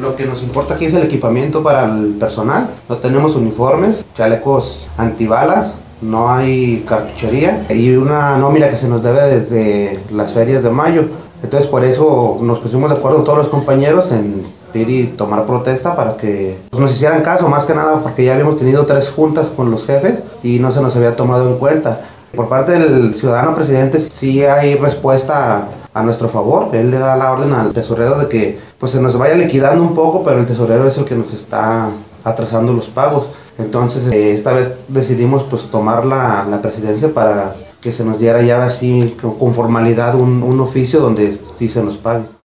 Lo que nos importa aquí es el equipamiento para el personal. No tenemos uniformes, chalecos antibalas, no hay cartuchería y una nómina que se nos debe desde las ferias de mayo. Entonces por eso nos pusimos de acuerdo todos los compañeros en ir y tomar protesta para que nos hicieran caso, más que nada porque ya habíamos tenido 3 juntas con los jefes y no se nos había tomado en cuenta. Por parte del ciudadano presidente sí hay respuesta a nuestro favor. Él le da la orden al tesorero de que pues se nos vaya liquidando un poco, pero el tesorero es el que nos está atrasando los pagos. Entonces esta vez decidimos pues tomar la presidencia para que se nos diera ya ahora sí con formalidad un oficio donde sí se nos pague.